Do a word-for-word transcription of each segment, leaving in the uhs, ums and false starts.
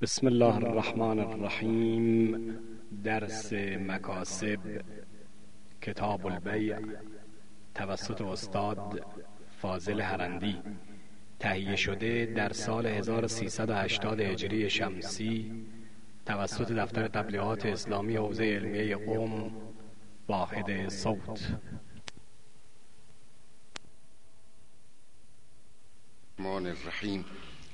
بسم الله الرحمن الرحیم. درس مکاسب کتاب البیع توسط استاد فاضل هرندی، تهیه شده در سال هزار و سیصد و هشتاد هجری شمسی توسط دفتر تبلیغات اسلامی حوزه علمیه قم، واحد صوت. الرحمن الرحیم.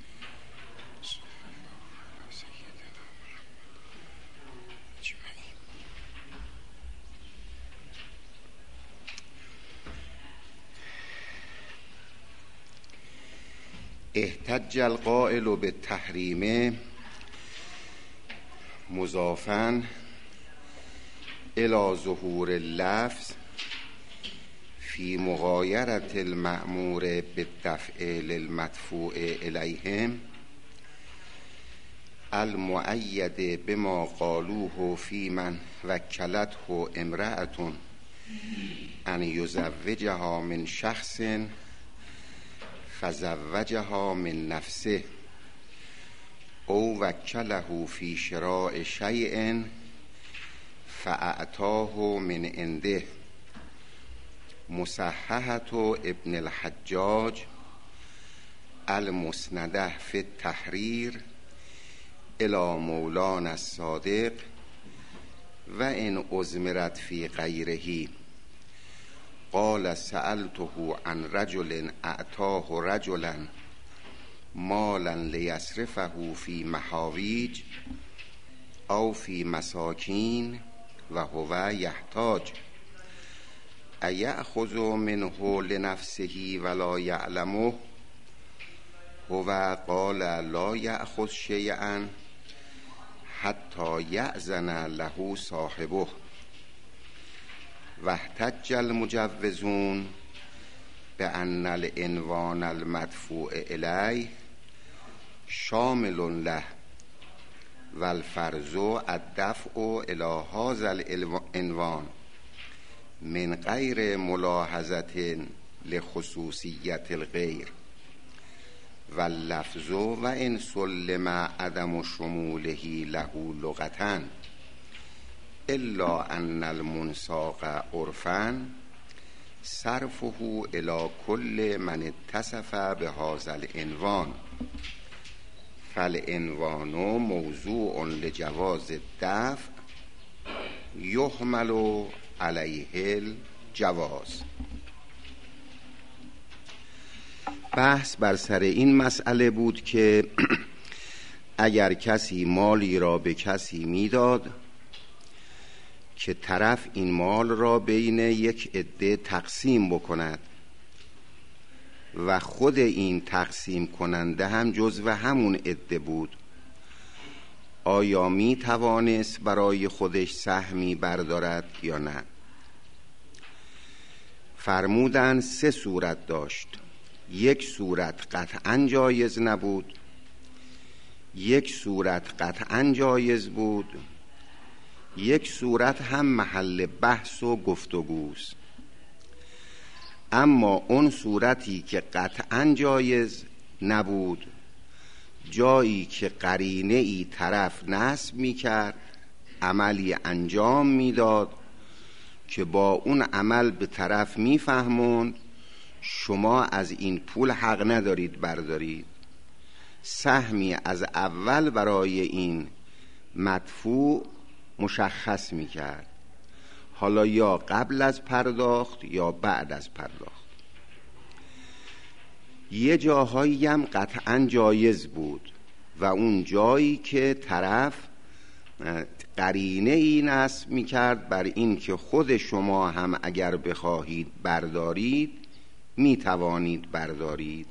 احتج القائل بالتحریم مضافا الى ظهور اللفظ فی مغایرة المأمور بالدفع للمدفوع الیهم المؤید بما قالوه فی من وکلته امرأة ان یزوجها من شخص فزوجها من نفسه او وکله فی شراء شیء فاعطاه من عنده. مصححة ابن الحجاج المسنده فی التحریر الی مولانا الصادق و ان ازمرت فی غیره. قال سألته عن رجل اعطاه رجلا مالا لیصرفه فی محاویج او فی مساکین و هو یحتاج ایأخذ منه لنفسه ولا یعلمه. هو قال لا یأخذ شیئا حتی یأذن له صاحبه. واحتج المجوزون بأن العنوان المدفوع الیه شامل له والفرض الدفع الی هذا العنوان من غیر ملاحظة لخصوصیت الغیر واللفظ و ان سلم عدم شموله له لغة الا ان المنساق عرفا صرفه الى كل من اتصف بهذا العنوان فالعنوان موضوع لجواز الدفع یحمل علیه الجواز. بحث بر سر این مسئله بود که اگر کسی مالی را به کسی میداد که طرف این مال را بین یک عده تقسیم بکند و خود این تقسیم کننده هم جزو همون عده بود، آیا می توانست برای خودش سهمی بردارد یا نه؟ فرمودن سه صورت داشت. یک صورت قطعاً جایز نبود، یک صورت قطعاً جایز بود، یک صورت هم محل بحث و گفتگوست. اما اون صورتی که قطعاً جایز نبود، جایی که قرینه ای طرف نصب می کرد، عملی انجام می داد که با اون عمل به طرف می فهموند شما از این پول حق ندارید بردارید، سهمی از اول برای این مدفوع مشخص می کرد، حالا یا قبل از پرداخت یا بعد از پرداخت. یه جاهایی هم قطعاً جایز بود و اون جایی که طرف قرینه ای نصب می کرد بر این که خود شما هم اگر بخواهید بردارید می توانید بردارید.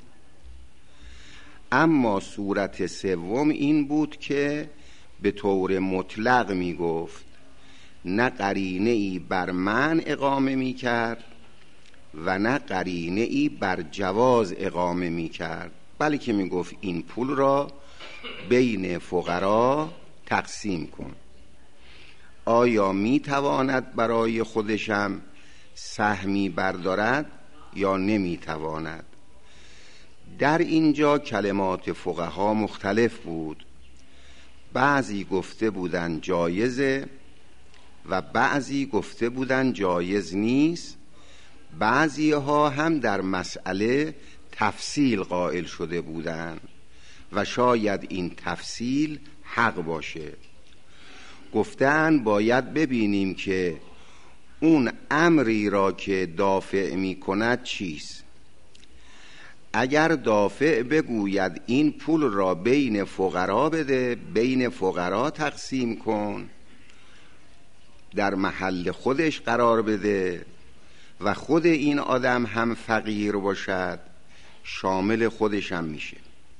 اما صورت سوم این بود که به طور مطلق می گفت، نه قرینه ای بر منع اقامه می کرد و نه قرینه ای بر جواز اقامه می کرد، بلکه می گفت این پول را بین فقرا تقسیم کن. آیا می تواند برای خودشم سهمی بردارد یا نمی تواند؟ در اینجا کلمات فقها مختلف بود. بعضی گفته بودن جایزه و بعضی گفته بودن جایز نیست. بعضی ها هم در مسئله تفصیل قائل شده بودن و شاید این تفصیل حق باشه. گفتن باید ببینیم که اون امری را که دافع می کند چیست. اگر دافع بگوید این پول را بین فقرا بده، بین فقرا تقسیم کن، در محل خودش قرار بده و خود این آدم هم فقیر باشد، شامل خودش هم میشه.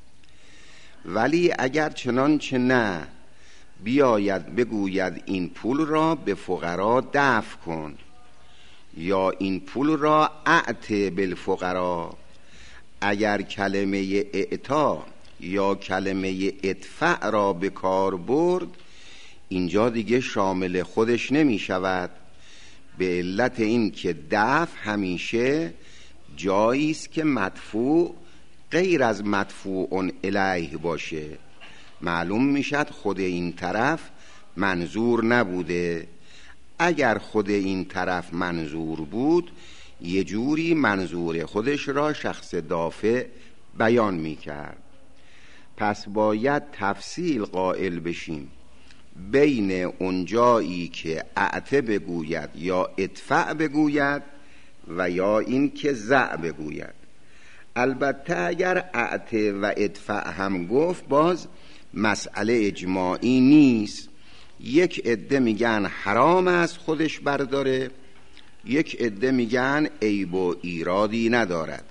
ولی اگر چنانچه نه بیاید بگوید این پول را به فقرا دفع کن یا این پول را اعط بالفقرا، اگر کلمه اعطا یا کلمه ادفع را به کار برد، اینجا دیگه شامل خودش نمی شود، به علت این که دفع همیشه جایی است که مدفوع غیر از مدفوع الیه باشه. معلوم میشد خود این طرف منظور نبوده. اگر خود این طرف منظور بود یه جوری منظور خودش را شخص دافع بیان میکرد. پس باید تفصیل قائل بشیم بین اون جایی که اعطه بگوید یا ادفع بگوید و یا این که زع بگوید. البته اگر اعطه و ادفع هم گفت باز مسئله اجماعی نیست. یک عده میگن حرام است خودش برداره، یک عده میگن عیب و ایرادی ندارد.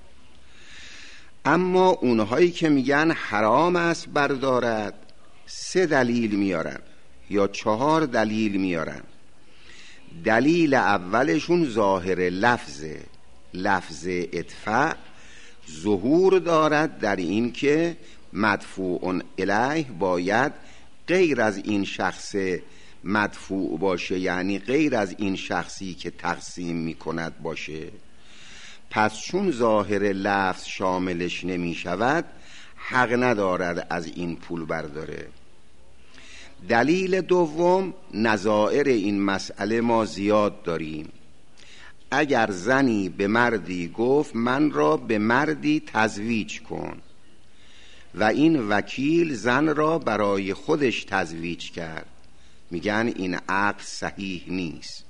اما اونهایی که میگن حرام است بردارد سه دلیل میارن یا چهار دلیل میارن. دلیل اولشون ظاهر لفظه. لفظ ادفع ظهور دارد در این که مدفوع الیه باید غیر از این شخص مدفوع باشه، یعنی غیر از این شخصی که تقسیم میکند باشه. پس چون ظاهر لفظ شاملش نمی شود حق ندارد از این پول برداره. دلیل دوم، نظائر این مسئله ما زیاد داریم. اگر زنی به مردی گفت من را به مردی تزویج کن و این وکیل زن را برای خودش تزویج کرد، میگن این عقد صحیح نیست.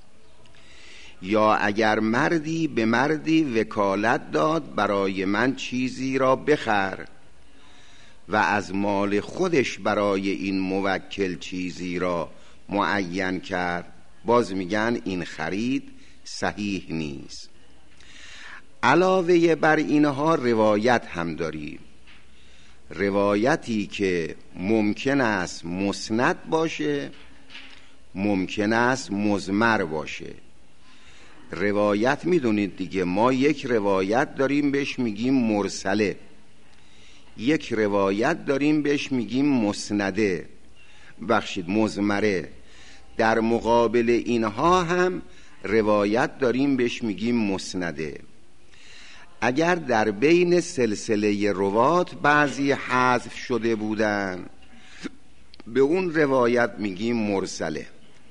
یا اگر مردی به مردی وکالت داد برای من چیزی را بخر و از مال خودش برای این موکل چیزی را معین کرد، باز میگن این خرید صحیح نیست. علاوه بر اینها روایت هم داریم. روایتی که ممکن است مسند باشه، ممکن است مضمر باشه. روایت میدونید دیگه، ما یک روایت داریم بهش میگیم مرسله، یک روایت داریم بهش میگیم مسنده، بخشید مضمره. در مقابل اینها هم روایت داریم بهش میگیم مسنده. اگر در بین سلسله روات بعضی حذف شده بودن به اون روایت میگیم مرسله.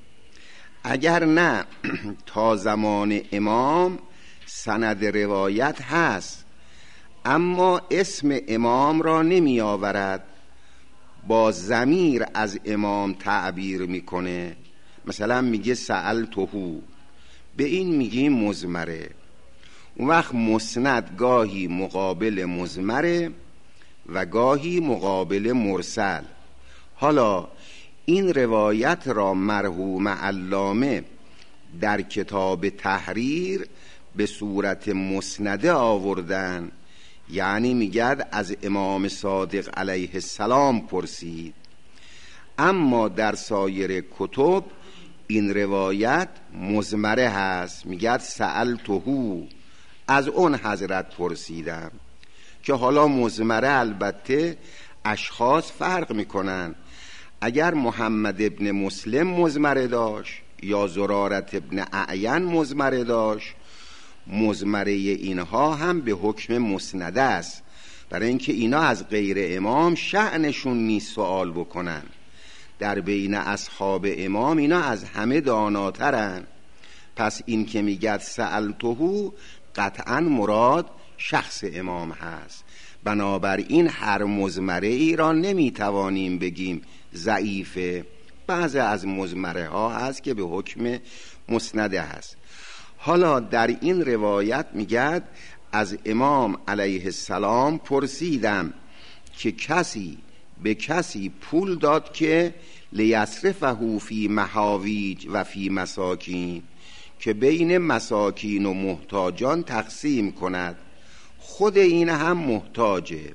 اگر نه تا زمان امام سند روایت هست اما اسم امام را نمی آورد، با ضمیر از امام تعبیر میکنه، مثلا میگه سألتهو، به این میگیم مضمره. اون وقت مسند گاهی مقابل مضمره و گاهی مقابل مرسل. حالا این روایت را مرحوم علامه در کتاب تحریر به صورت مسنده آوردن، یعنی میگد از امام صادق علیه السلام پرسید. اما در سایر کتب این روایت مضمره هست، میگد سألتهو، از اون حضرت پرسیدم. که حالا مضمره البته اشخاص فرق میکنن. اگر محمد ابن مسلم مضمره داشت یا زرارت ابن اعین مضمره داشت، مضمره اینها هم به حکم مسنده است، برای اینکه اینا از غیر امام شأنشون نیست سوال بکنن. در بین اصحاب امام اینا از همه داناترن. پس این که میگه سألتهو قطعا مراد شخص امام هست. بنابراین هر مضمره ای را نمیتوانیم بگیم ضعیفه. بعضی از مضمره ها هست که به حکم مسنده هست. حالا در این روایت میگه از امام علیه السلام پرسیدم که کسی به کسی پول داد که لیصرفه فی محاویج و فی مساکین، که بین مساکین و محتاجان تقسیم کند، خود این هم محتاجه.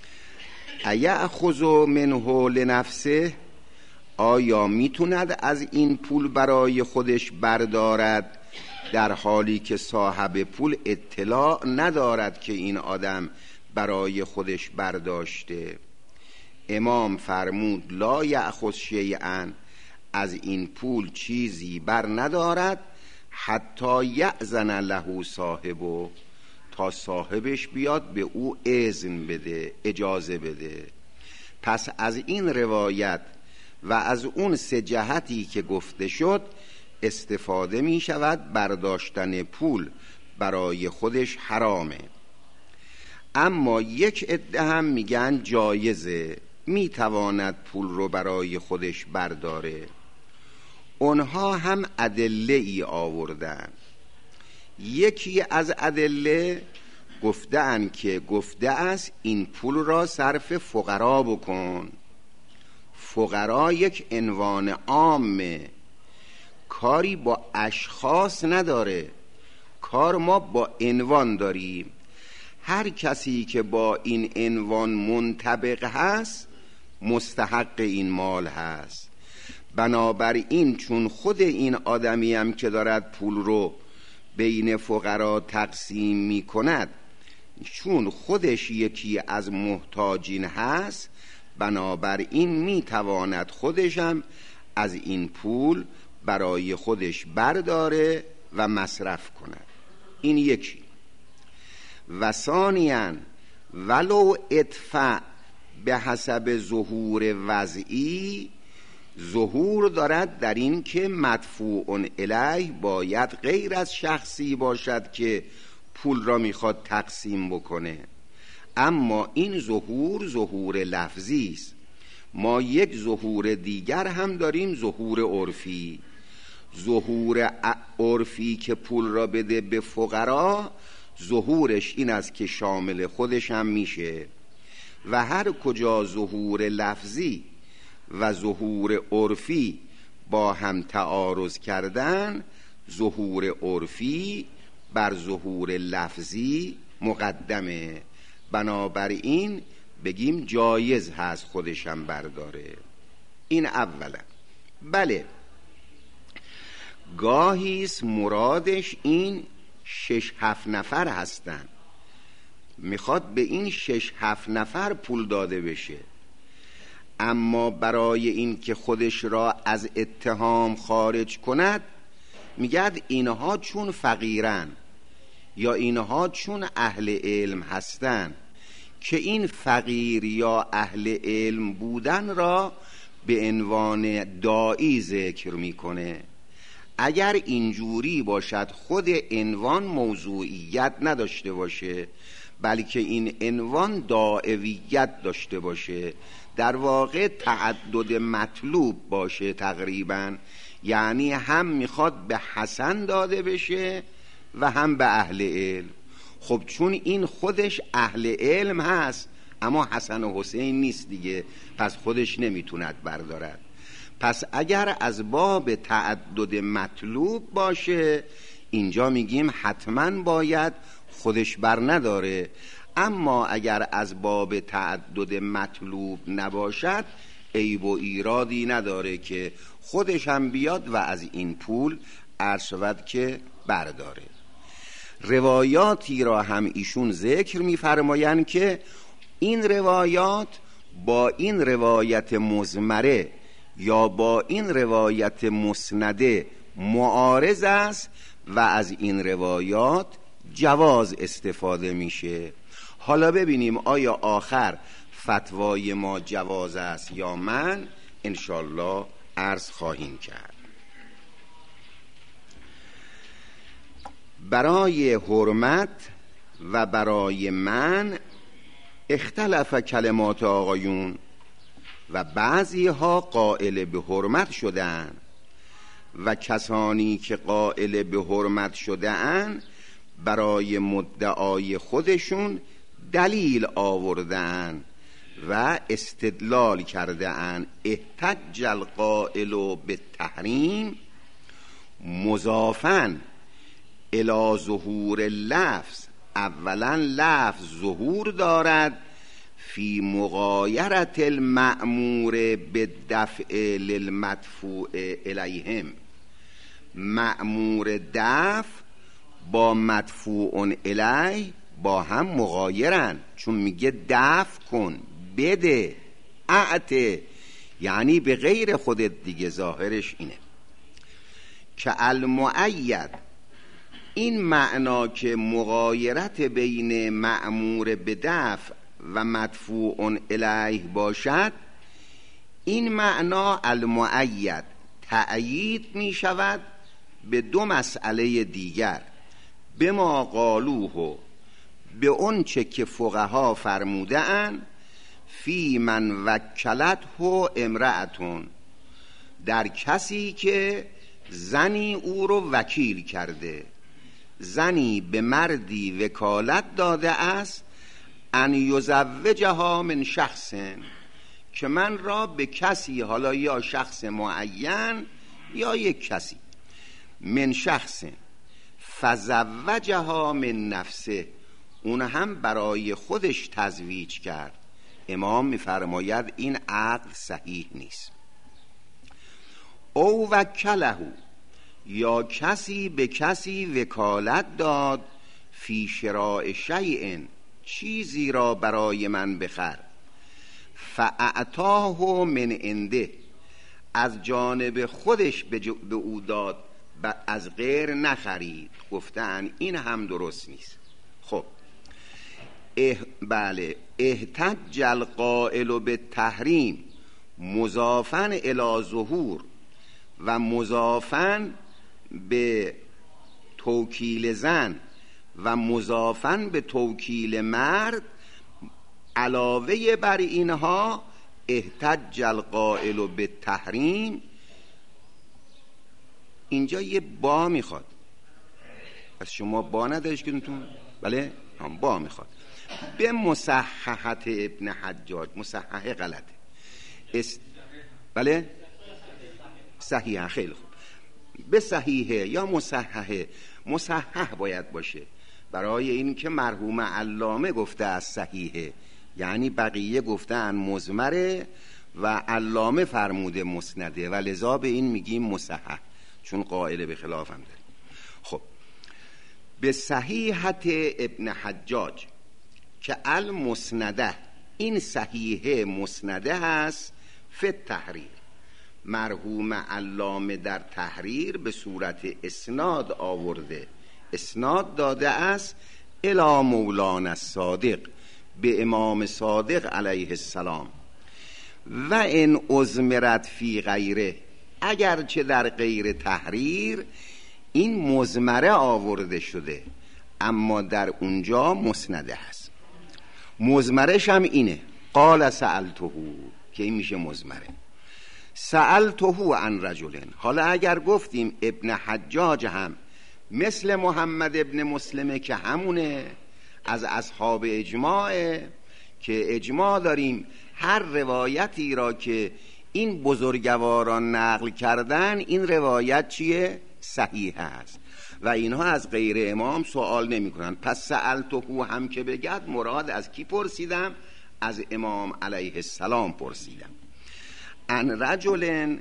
ایأخذ منه لنفسه، آیا میتوند از این پول برای خودش بردارد در حالی که صاحب پول اطلاع ندارد که این آدم برای خودش برداشته؟ امام فرمود لا یأخذ شیئا، از این پول چیزی بر ندارد حتی یأذن له صاحبه، تا صاحبش بیاد به او اذن بده، اجازه بده. پس از این روایت و از اون سه جهتی که گفته شد استفاده می شود برداشتن پول برای خودش حرامه. اما یک عده هم میگن جایزه، میتواند پول رو برای خودش برداره. اونها هم ادله ای آوردن. یکی از ادله گفته ان که گفته است این پول را صرف فقرا بکن. فقرا یک عنوان عامه، کاری با اشخاص نداره، کار ما با عنوان داریم. هر کسی که با این عنوان منطبق هست مستحق این مال هست. بنابراین چون خود این آدمی هم که دارد پول رو بین فقرا تقسیم می کند، چون خودش یکی از محتاجین هست، بنابراین می تواند خودش هم از این پول برای خودش برداره و مصرف کند. این یکی. و ثانیاً ولو ادفع به حسب ظهور وضعی، ظهور دارد در این که مدفوع الیه باید غیر از شخصی باشد که پول را میخواد تقسیم بکنه. اما این ظهور ظهور لفظی است. ما یک ظهور دیگر هم داریم، ظهور عرفی. ظهور عرفی که پول را بده به فقرا، ظهورش این است که شامل خودش هم میشه. و هر کجا ظهور لفظی و ظهور عرفی با هم تعارض کردن، ظهور عرفی بر ظهور لفظی مقدمه. بنابراین بگیم جایز هست خودشم برداره. این اولا. بله، گاهیست مرادش این شش هفت نفر هستن، میخواد به این شش هفت نفر پول داده بشه، اما برای این که خودش را از اتهام خارج کند میگد اینها چون فقیرن یا اینها چون اهل علم هستن، که این فقیر یا اهل علم بودن را به عنوان داعی ذکر میکنه. اگر اینجوری باشد خود عنوان موضوعیت نداشته باشه، بلکه این عنوان داعویت داشته باشه، در واقع تعدد مطلوب باشه تقریبا، یعنی هم میخواد به حسن داده بشه و هم به اهل علم. خب چون این خودش اهل علم هست اما حسن و حسین نیست دیگه، پس خودش نمیتوند بردارد. پس اگر از باب تعدد مطلوب باشه اینجا میگیم حتما باید خودش بر نداره. اما اگر از باب تعدد مطلوب نباشد عیب و ایرادی نداره که خودش هم بیاد و از این پول عرض شود که برداره. روایاتی را هم ایشون ذکر می‌فرمایند که این روایات با این روایت مضمره یا با این روایت مسنده معارض است و از این روایات جواز استفاده میشه. حالا ببینیم آیا آخر فتوای ما جواز است یا من، انشالله عرض خواهیم کرد. برای حرمت و برای من اختلف کلمات آقایون و بعضی ها قائل به حرمت شدن و کسانی که قائل به حرمت شدن برای مدعای خودشون دلیل آوردن و استدلال کردن. احتج القائل به تحریم مضافاً الی ظهور اللفظ. اولا لفظ ظهور دارد فی مغایرت المأمور بالدفع للمدفوع الیهم. مأمور دفع با مدفوع الیه با هم مغایرن، چون میگه دفع کن، بده، اعطه، یعنی به غیر خودت دیگه. ظاهرش اینه که المؤید، این معنا که مغایرت بین مأمور به دفع و مدفوع الیه باشد، این معنا المؤید تأیید می شود به دو مسئله دیگر. به ما قالوه، به اون چه که فقها فرموده اند، فی من وکلته امرأتون، در کسی که زنی او رو وکیل کرده. زنی به مردی وکالت داده است ان یزوجها من شخص، که من را به کسی، حالا یا شخص معین یا یک کسی، من شخص فزوجها من نفسه، اون هم برای خودش تزویج کرد. امام میفرماید این عقد صحیح نیست. او وکله، یا کسی به کسی وکالت داد فی شراء شیء، چیزی را برای من بخر، فاعطاه من عنده، از جانب خودش به او داد، از غیر نخرید. گفتن این هم درست نیست. خب اه بله، احتج القائل به تحریم مضافاً الی ظهور و مضافاً به توکیل زن و مضافاً به توکیل مرد. علاوه بر اینها احتج القائل به تحریم، اینجا یه با میخواد. از شما با ندارش کدومتون؟ بله هم با میخواد. به مصححت ابن حجاج، مصححه غلطه است... بله صحیحه، خیلی خوب. به صحیحه یا مصححه، مصحح باید باشه، برای این که مرحوم علامه گفته از صحیحه، یعنی بقیه گفتن مضمره و علامه فرموده مسنده و لذا به این میگیم مصحح، چون قائل به خلاف هم داریم. خب به صحیحت ابن حجاج که المسنده، این صحیحه مسنده هست فی التحریر. مرحوم علامه در تحریر به صورت اسناد آورده، اسناد داده است الی مولانا الصادق، به امام صادق علیه السلام. و ان ازمرت فی غیره، اگرچه در غیر تحریر این مزمره آورده شده، اما در اونجا مسنده هست. مزمرش هم اینه، قال سألته، که این میشه مزمره. سألته عن رجل. حالا اگر گفتیم ابن حجاج هم مثل محمد ابن مسلمه که همونه، از اصحاب اجماعه، که اجماع داریم هر روایتی را که این بزرگواران نقل کردن، این روایت چیه؟ صحیح است و اینها از غیر امام سوال نمی کنن. پس سألته هم که بگد مراد از کی پرسیدم؟ از امام علیه السلام پرسیدم. ان رجل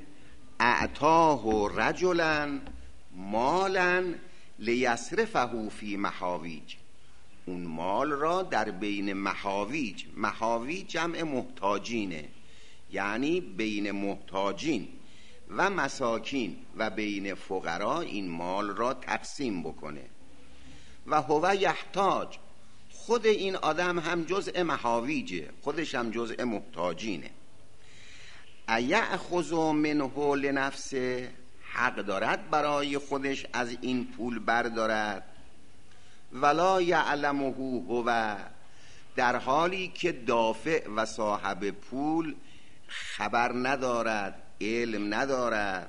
اعطاه رجلا مالا لیصرفه فی محاویج، اون مال را در بین محاویج، محاویج جمع محتاجینه، یعنی بین محتاجین و مساکین و بین فقرا این مال را تقسیم بکنه. و هو یحتاج، خود این آدم هم جزء محاویجه، خودش هم جزء محتاجینه. ایأخذ منه لنفسه، حق دارد برای خودش از این پول بردارد. ولا یعلمه هو، در حالی که دافع و صاحب پول خبر ندارد، علم ندارد.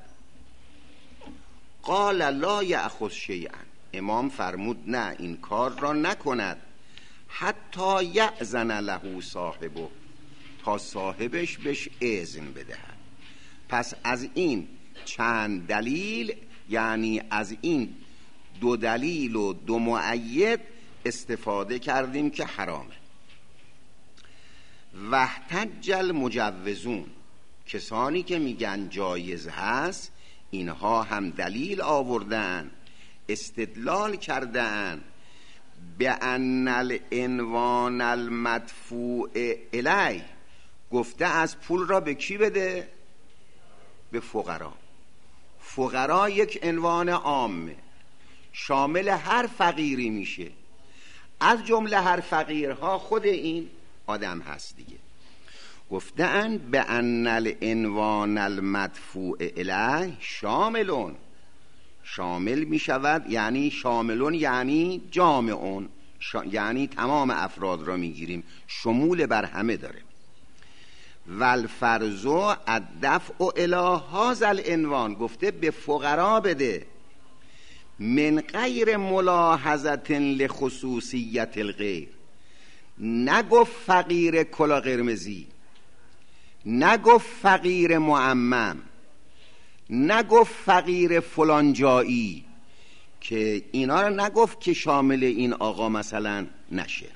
قال لا یأخذ شیئا، امام فرمود نه، این کار را نکند. حتی یأذن له صاحبه، تا صاحبش بهش اذن بدهد. پس از این چند دلیل، یعنی از این دو دلیل و دو مؤید استفاده کردیم که حرامه. واحتج المجوزون، کسانی که میگن جایز هست، اینها هم دلیل آوردن، استدلال کردن به ان العنوان المدفوع الی، گفته از پول را به کی بده؟ به فقرا. فقرا یک عنوان عامه، شامل هر فقیری میشه، از جمله هر فقیرها خود این آدم هست دیگه. گفتن به ان العنوان المدفوع الیه شاملون، شامل می شود، یعنی شاملون یعنی جامعون، شا... یعنی تمام افراد را می گیریم، شمول بر همه داره. والفرض الدفع الی هذا العنوان، گفته به فقرا بده، من غیر ملاحظه لخصوصیت الغیر، نگفت فقیر کلا قرمزی، نگفت فقیر معمم، نگفت فقیر فلان جایی، که اینا رو نگفت که شامل این آقا مثلا نشه.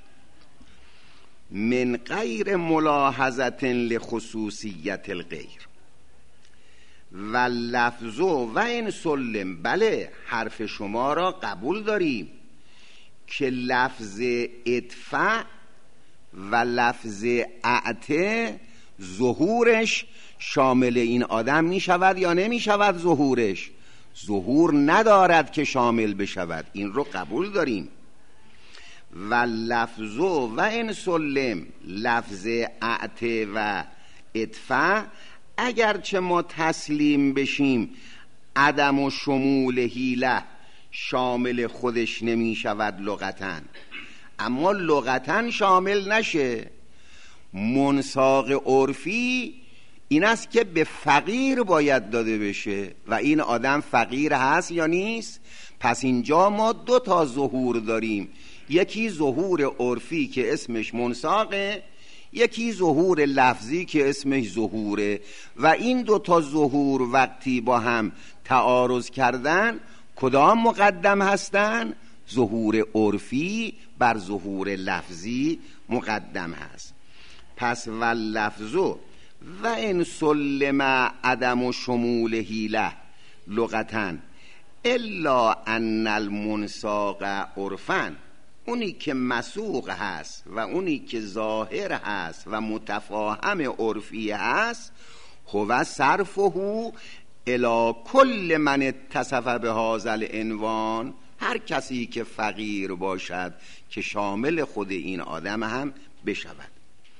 من غیر ملاحظه لخصوصیت الغیر و لفظ و این سلم، بله حرف شما را قبول داریم که لفظ ادفع و لفظ اعطه ظهورش شامل این آدم می شود یا نمی شود؟ ظهورش ظهور ندارد که شامل بشود، این رو قبول داریم. و لفظ و این سلم، لفظ اعطه و ادفع، اگرچه ما تسلیم بشیم عدم و شمول حیله شامل خودش نمی شود لغتاً، اما لغتاً شامل نشه. منساق عرفی این است که به فقیر باید داده بشه و این آدم فقیر هست یا نیست. پس اینجا ما دو تا ظهور داریم، یکی ظهور عرفی که اسمش منساقه، یکی ظهور لفظی که اسمش ظهوره. و این دو تا ظهور وقتی با هم تعارض کردن کدام مقدم هستن؟ ظهور عرفی بر ظهور لفظی مقدم هست. پس و لفظ و ان سلم عدم شمول حیله لغتاً الا ان المنساق عرفاً، اونی که مسوق هست و اونی که ظاهر هست و متفاهم عرفی هست، هو صرفه الی کل من اتصف به هذا العنوان، هر کسی که فقیر باشد که شامل خود این آدم هم بشود.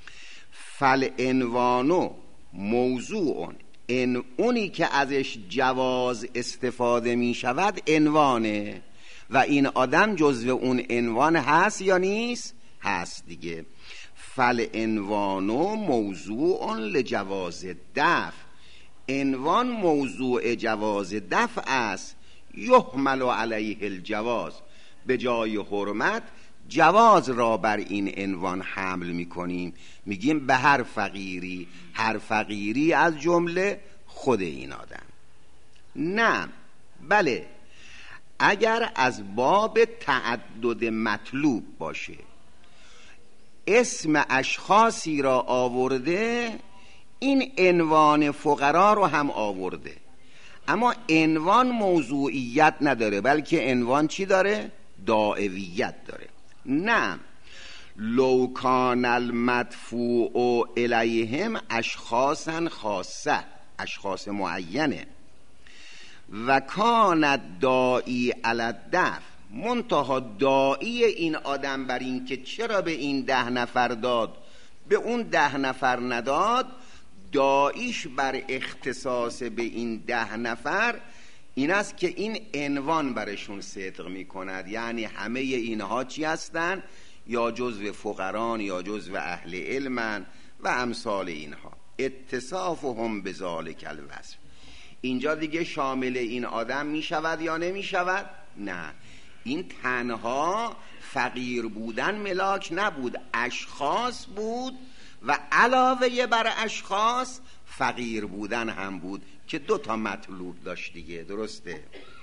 فالعنوانو موضوع، ان اونی که ازش جواز استفاده می شود عنوانه و این آدم جزو اون عنوان هست یا نیست؟ هست دیگه. فالعنوانو موضوع لجواز دفع، عنوان موضوع جواز دفع است. یحمل علیه الجواز، به جای حرمت جواز را بر این عنوان حمل میکنیم، میگیم به هر فقیری، هر فقیری از جمله خود این آدم. نه بله، اگر از باب تعدد مطلوب باشه، اسم اشخاصی را آورده، این عنوان فقرا رو هم آورده، اما عنوان موضوعیت نداره، بلکه عنوان چی داره؟ دعویت داره. نه، لو کان المدفوع الیهم اشخاصا خاصه، اشخاص معینه، و کان داعی علی الدفع، منتها داعی این آدم بر این که چرا به این ده نفر داد به اون ده نفر نداد، داییش بر اختصاص به این ده نفر این است که این عنوان برشون صدق می کند، یعنی همه اینها چی هستن؟ یا جزو فقران یا جزو اهل علمن و امثال اینها. اتصافهم بذالک الوصف، اینجا دیگه شامل این آدم می شود یا نمی شود؟ نه، این تنها فقیر بودن ملاک نبود، اشخاص بود و علاوه بر اشخاص فقیر بودن هم بود که دو تا مطلوب داشت دیگه. درسته؟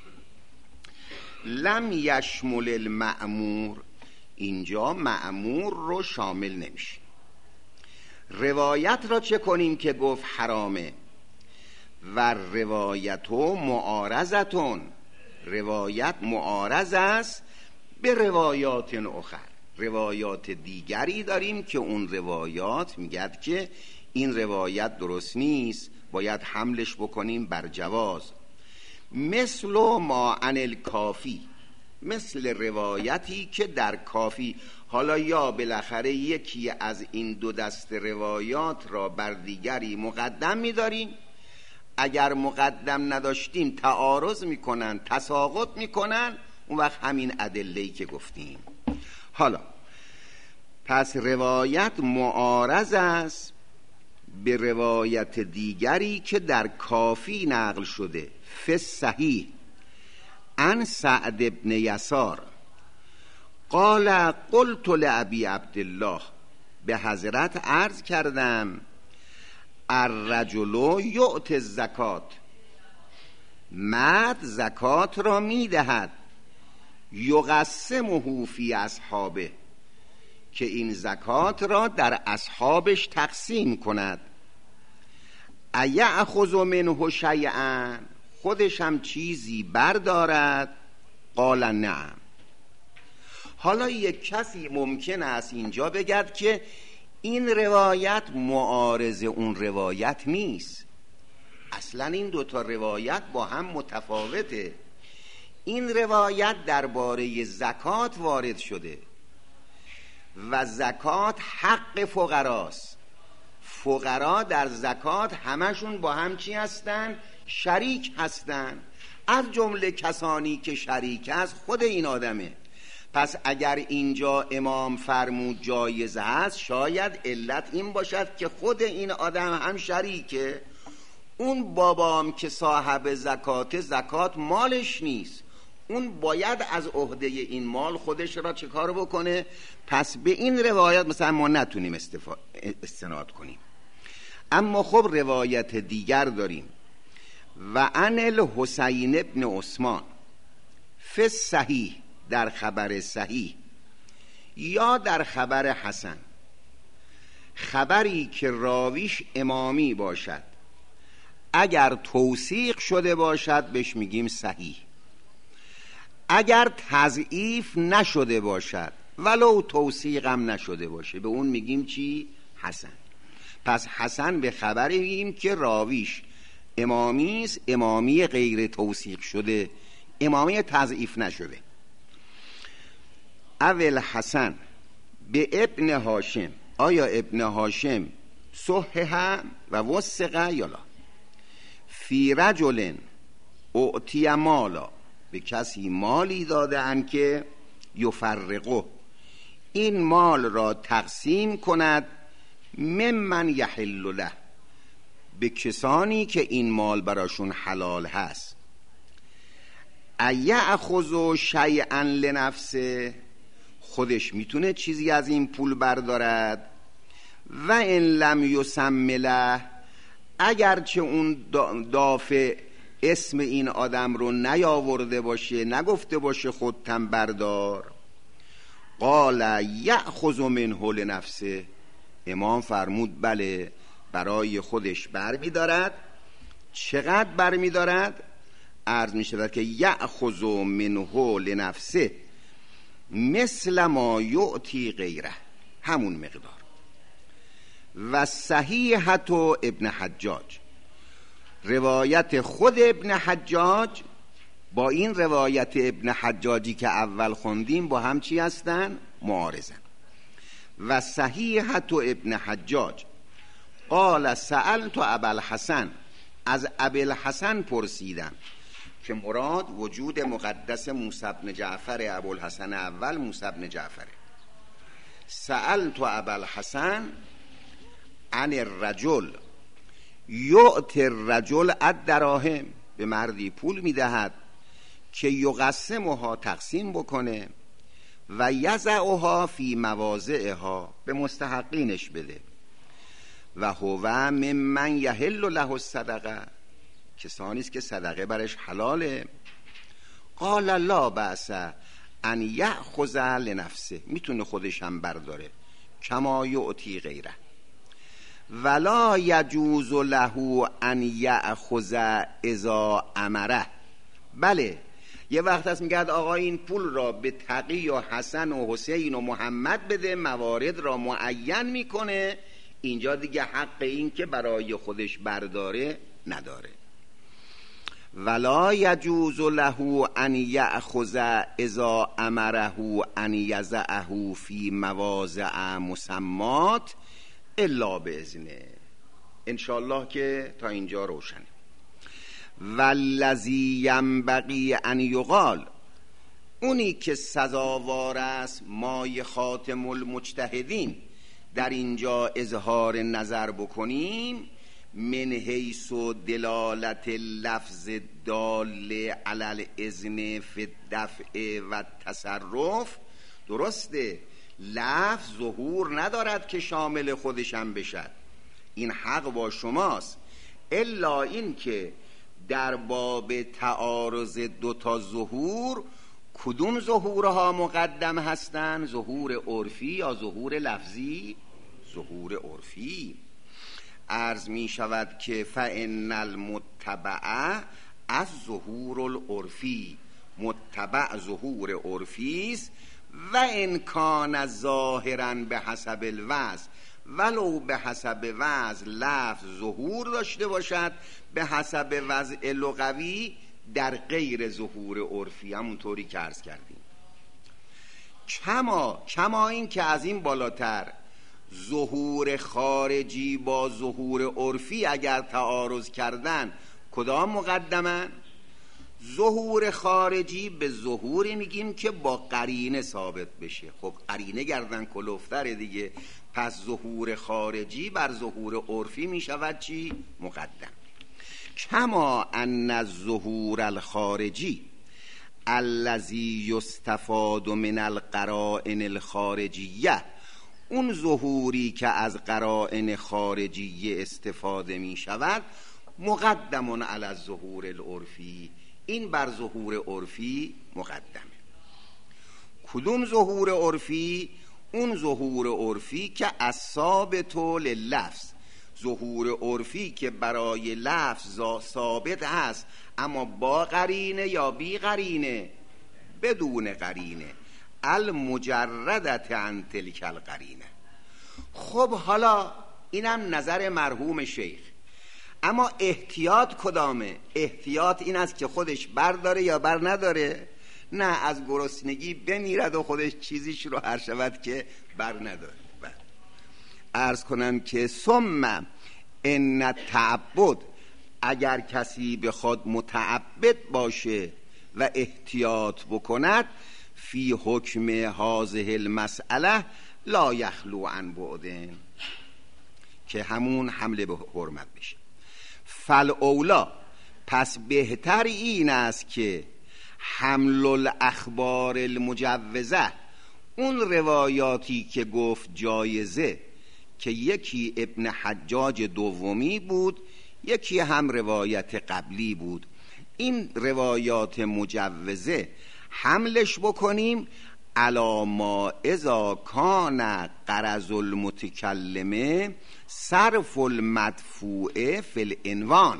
لم یشمل المأمور، اینجا مأمور رو شامل نمیشه. روایت را چه کنیم که گفت حرامه؟ و روایتو معارضتون، روایت معارض است به روایات اخر، روایات دیگری داریم که اون روایات میگد که این روایت درست نیست، باید حملش بکنیم بر جواز. مثل ما عن الکافی، مثل روایتی که در کافی، حالا یا بالاخره یکی از این دو دست روایات را بر دیگری مقدم می‌داریم، اگر مقدم نداشتیم تعارض میکنن، تساقط میکنن، اون وقت همین ادله‌ای که گفتیم. حالا پس روایت معارض است به روایت دیگری که در کافی نقل شده. فی صحیح عن سعد ابن یسار قال قلت لابی عبدالله، به حضرت عرض کردم الرجل یعطی الزکات، مرد زکات را میدهد، یقسمه فی اصحابه، که این زکات را در اصحابش تقسیم کند. ایأخذ منه شیئا، خودش هم چیزی بردارد؟ قال نعم. حالا یک کسی ممکن است اینجا بگد که این روایت معارض اون روایت نیست، اصلا این دوتا روایت با هم متفاوته. این روایت درباره زکات وارد شده و زکات حق فقراست، فقرا در زکات همشون با هم چی هستن؟ شریک هستن، از جمله کسانی که شریک است خود این آدمه. پس اگر اینجا امام فرمود جایز هست، شاید علت این باشد که خود این آدم هم شریکه. اون بابام که صاحب زکات، زکات مالش نیست، اون باید از عهده این مال خودش را چه کار بکنه؟ پس به این روایت مثلا ما نتونیم استفا... استناد کنیم. اما خب روایت دیگر داریم. و عن الحسین ابن عثمان فی صحیح، در خبر صحیح یا در خبر حسن، خبری که راویش امامی باشد، اگر توثیق شده باشد بهش میگیم صحیح، اگر تضعیف نشده باشد ولو توثیق هم نشده باشه به اون میگیم چی؟ حسن. پس حسن به خبری میگیم که راویش امامی است، امامی غیر توثیق شده، امامی تضعیف نشده. اول حسن به ابن هاشم، آیا ابن هاشم صححه و وثقه یا لا؟ فی رجل اعطی مالا، به کسی مالی داده اند که یفرقه، این مال را تقسیم کند، ممن یحل له، به کسانی که این مال براشون حلال هست. ایأخذ شیئا لنفسه، خودش میتونه چیزی از این پول بردارد. و ان لم یسم له، اگرچه اون دافع اسم این آدم رو نیاورده باشه، نگفته باشه خودتم بردار. قال یأخذ منه لنفسه، امام فرمود بله، برای خودش بر می دارد. چقدر بر می دارد؟ عرض می شود که یأخذ منه لنفسه مثل ما یعطی غیره، همون مقدار. و صحیحت ابن حجاج، روایت خود ابن حجاج با این روایت ابن حجاجی که اول خوندیم با هم چی هستن؟ معارضن. و صحیحت ابن حجاج قال سألت ابوالحسن، از ابوالحسن پرسیدم، که مراد وجود مقدس موسی بن جعفر، ابوالحسن اول موسی بن جعفر. سألت ابوالحسن عن الرجل یؤتی الرجل الدراهم، به مردی پول میدهد که یقسمها، تقسیم بکنه، و یضعها فی مواضعها، به مستحقینش بده، و هو ممن یحل له الصدقه، کسانی است که صدقه برش حلاله. قال لا بأس ان یأخذ لنفسه، میتونه خودش هم برداره، کما یعطی غیره، ولا یجوز له ان یأخذ اذا امره. بله، یه وقت هست میگه آقا این پول را به تقی و حسن و حسین و محمد بده، موارد را معین میکنه، اینجا دیگه حق این که برای خودش برداره نداره. ولا یجوز له ان یأخذ اذا امره ان یضعه فی مواضع مسمات الا باذنه. انشاءالله که تا اینجا روشنه. والذی ینبغی ان یقال، اونی که سزاوار است مای خاتم المجتهدین در اینجا اظهار نظر بکنیم، من حیث دلالت لفظ دال علی الاذن فی الدفع و تصرف. درسته لفظ ظهور ندارد که شامل خودشم بشد، این حق با شماست، الا این که در باب تعارض دوتا ظهور کدوم ظهورها مقدم هستند؟ ظهور عرفی یا ظهور لفظی؟ ظهور عرفی. عرض می شود که فإن المتبع از ظهور العرفی، متبع ظهور عرفی است، و ان کان ظاهرا به حسب الوضع، ولو به حسب وضع لفظ ظهور داشته باشد، به حسب وضع لغوی در غیر ظهور عرفی، همونطوری که عرض کردیم. کما کما این که از این بالاتر ظهور خارجی با ظهور عرفی اگر تعارض کردن کدام مقدمن؟ ظهور خارجی به ظهوری میگیم که با قرینه ثابت بشه. خب قرینه گردن کلوفتره دیگه، پس ظهور خارجی بر ظهور عرفی میشود چی؟ مقدم. کما ان الظهور الخارجی الذی یستفاد من القرائن الخارجیه، اون ظهوری که از قرائن خارجیه استفاده می شود، مقدمون علی الظهور العرفی، این بر ظهور عرفی مقدمه. کدوم ظهور عرفی؟ اون ظهور عرفی که الثابت لللفظ، ظهور عرفی که برای لفظ ثابت هست، اما با قرینه یا بی قرینه؟ بدون قرینه، المجردت عن تلک القرینه. خب حالا اینم نظر مرحوم شیخ، اما احتیاط کدامه؟ احتیاط این است که خودش برداره یا بر نداره؟ نه، از گرسنگی بمیرد و خودش چیزیش رو هر شود که بر نداره. عرض کنم که ثم ان تعبد، اگر کسی بخواد متعبد باشه و احتیاط بکند، فی حکم هذه المسئله لا یخلو عن بعدن، که همون حمله به حرمت بشه. فالاولا، پس بهتر این است که حمل الاخبار المجوزه، اون روایاتی که گفت جایزه، که یکی ابن حجاج دومی بود، یکی هم روایت قبلی بود، این روایات مجوزه حملش بکنیم علی ما اذا کان غرض المتکلمه صرف المدفوع فی العنوان،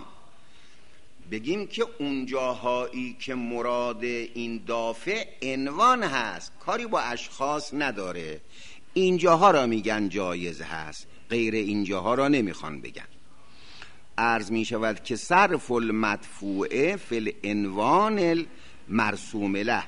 بگیم که اونجاهایی که مراد این دافع عنوان هست، کاری با اشخاص نداره، اینجاها را میگن جایز هست، غیر اینجاها را نمیخوان بگن. عرض می شود که صرف المدفوع فی العنوان المرسوم له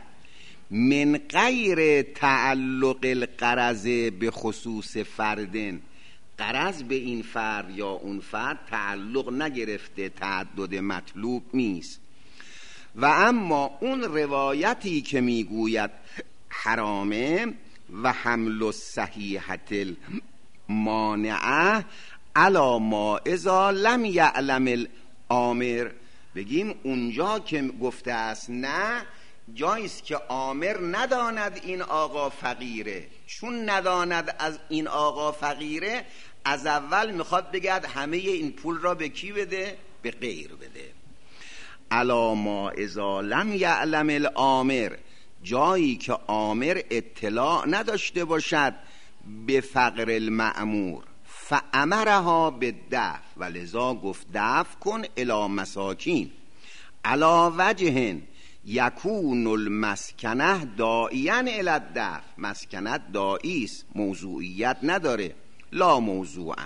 من غیر تعلق الغرض به خصوص فردن، غرض به این فرد یا اون فرد تعلق نگرفته، تعدد مطلوب نیست. و اما اون روایتی که میگوید حرامه و حمل الصحیحة المانعه علی ما اذا لم یعلم الآمر، بگیم اونجا که گفته است نه، جاییست که آمر نداند این آقا فقیره، چون نداند از این آقا فقیره از اول میخواد بگد همه این پول را به کی بده؟ به غیر بده. الا ما اذا لم یعلم الآمر، جایی که آمر اطلاع نداشته باشد به فقر المأمور، فامرها بالدفع، و لذا گفت دفع کن الی مساکین علی وجه یکون المسکنه داعیا الی الدفع، مسکنت داعی است، موضوعیت نداره، لا موضوعا.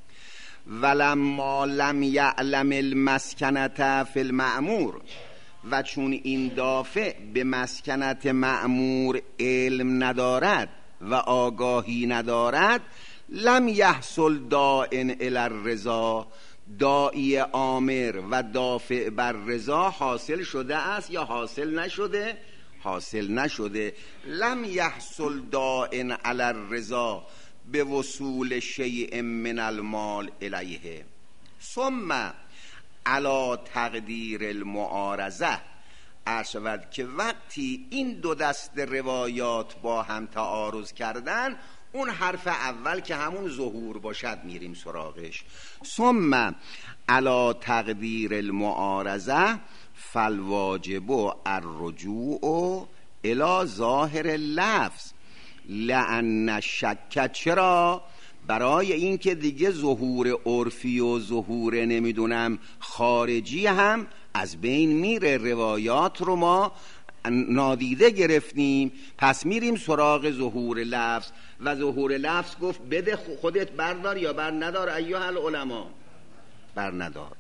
ولما لم یعلم المسکنه فی المأمور، و چون این دافع به مسکنت مأمور علم ندارد و آگاهی ندارد، لم یحصل داعن الی الرضا، داعی آمر و دافع بر رضا حاصل شده است یا حاصل نشده؟ حاصل نشده. لم یحصل داعن علی الرضا به وصول شیء من المال الیه. ثم علی تقدیر المعارضه، ارشد که وقتی این دو دست روایات با هم تعارض کردن، اون حرف اول که همون ظهور باشد میریم سراغش. ثم علی تقدیر المعارضه فالواجب الرجوع الی ظاهر اللفظ لأن الشک، چرا؟ برای این که دیگه ظهور عرفی و ظهور نمیدونم خارجی هم از بین میره، روایات رو ما نادیده گرفتیم، پس میریم سراغ ظهور لفظ. و ظهور لفظ گفت بده خودت بردار یا بر ندار ایها العلماء؟ بر ندار.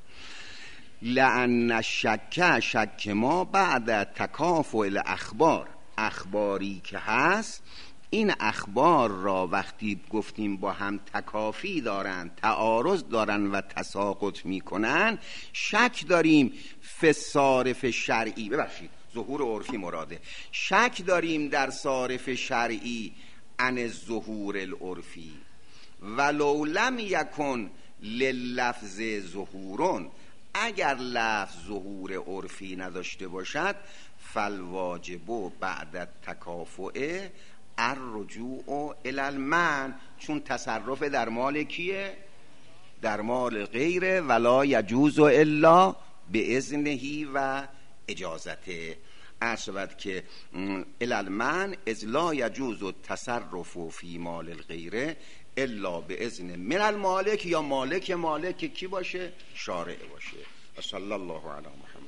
لأن الشک، شک ما بعد تکافؤ الاخبار، اخباری که هست این اخبار را وقتی گفتیم با هم تکافی دارن، تعارض دارن و تساقط میکنن، شک داریم فی صارف شرعی، ببخشید ظهور عرفی مراده، شک داریم در صارف شرعی عن الظهور العرفی. ولو لم یکن لللفظ ظهورون، اگر لفظ ظهور عرفی نداشته باشد، فالواجب بعد تکافؤ الرجوع الی المنع، چون تصرف در مال کیه؟ در مال غیره. ولا یجوز الا باذنه و اجازته. عرض که الی المنع اذ لا یجوز التصرف فی مال الغیره الا باذن من المالک، یا مالک مالک کی باشه؟ شارع باشه. صلی الله علی محمد.